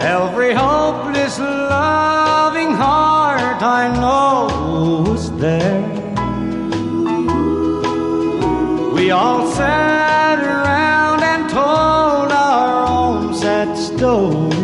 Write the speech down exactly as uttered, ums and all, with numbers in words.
Every hopeless, loving heart I know was there. We all sat around and told our own sad story.